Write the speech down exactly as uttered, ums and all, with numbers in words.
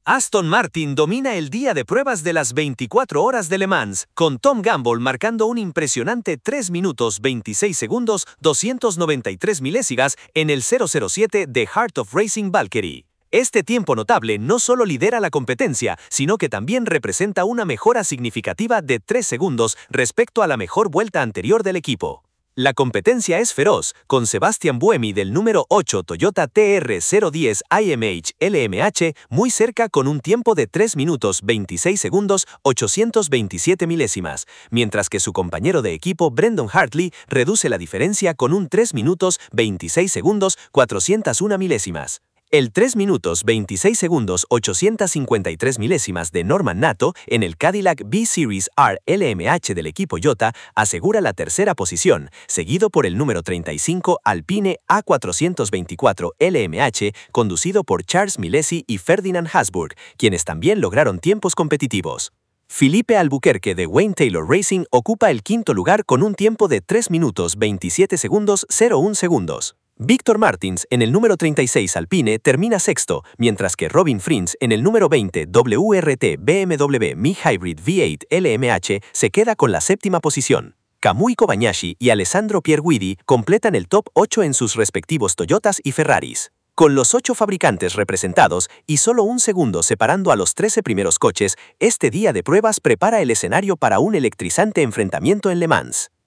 Aston Martin domina el día de pruebas de las veinticuatro horas de Le Mans, con Tom Gamble marcando un impresionante tres minutos veintiséis segundos doscientos noventa y tres milésimas en el cero cero siete de Heart of Racing Valkyrie. Este tiempo notable no solo lidera la competencia, sino que también representa una mejora significativa de tres segundos respecto a la mejor vuelta anterior del equipo. La competencia es feroz, con Sebastian Buemi del número ocho Toyota T R cero diez I M H L M H muy cerca con un tiempo de tres minutos veintiséis segundos ochocientos veintisiete milésimas, mientras que su compañero de equipo Brendan Hartley reduce la diferencia con un tres minutos veintiséis segundos cuatrocientos uno milésimas. El tres minutos veintiséis segundos ochocientos cincuenta y tres milésimas de Norman Nato en el Cadillac B-Series R L M H del equipo Toyota asegura la tercera posición, seguido por el número treinta y cinco Alpine A cuatrocientos veinticuatro L M H conducido por Charles Milesi y Ferdinand Hasburg, quienes también lograron tiempos competitivos. Filipe Albuquerque de Wayne Taylor Racing ocupa el quinto lugar con un tiempo de tres minutos veintisiete segundos cero uno segundos. Víctor Martins en el número treinta y seis Alpine termina sexto, mientras que Robin Frins en el número veinte W R T B M W Mi Hybrid V ocho L M H se queda con la séptima posición. Kamui Kobayashi y Alessandro Pierguidi completan el top ocho en sus respectivos Toyotas y Ferraris. Con los ocho fabricantes representados y solo un segundo separando a los trece primeros coches, este día de pruebas prepara el escenario para un electrizante enfrentamiento en Le Mans.